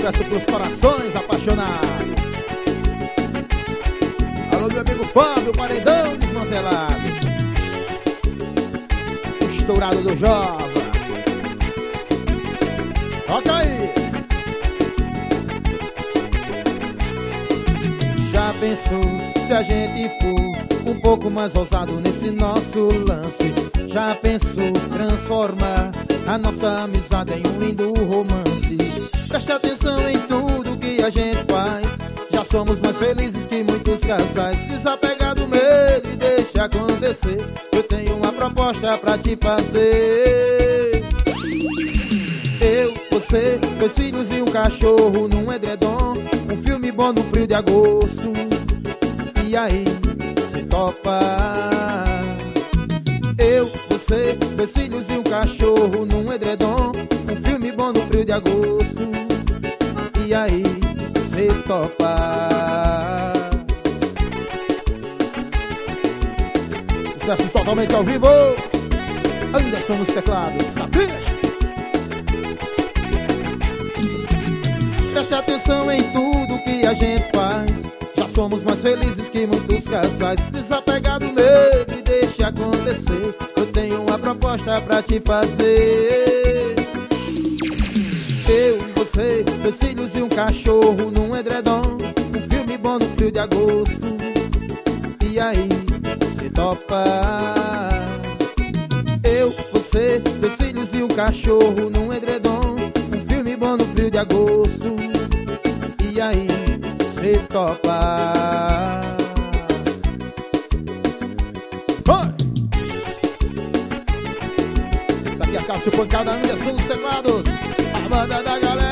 Sucesso pros corações apaixonados. Alô, meu amigo Fábio, paredão desmantelado. O estourado do Jova. Toca aí. Já pensou se a gente for um pouco mais ousado nesse nosso lance? Já pensou transformar a nossa amizade em um lindo romance? Preste atenção em tudo que a gente faz. Já somos mais felizes que muitos casais. Desapega do medo e deixa acontecer. Eu tenho uma proposta pra te fazer. Eu, você, 2 filhos e um cachorro num edredom. Um filme bom no frio de agosto. E aí, se topa? Eu, você, 2 filhos e um cachorro num edredom. Um filme bom no frio de agosto. E aí, se topa? Sucessos totalmente ao vivo. Anderson nos teclados. Capricha! Preste atenção em tudo que a gente faz. Já somos mais felizes que muitos casais. Desapega do medo e deixa acontecer. Eu tenho uma proposta pra te fazer. Eu, você, 2 filhos e um cachorro num edredom. Um filme bom no frio de agosto. E aí, se topa? Eu, você, 2 filhos e um cachorro num edredom. Um filme bom no frio de agosto. E aí, se topa? Vai! Essa aqui é a Cássio Pancada, Anderson nos teclados. A banda da galera.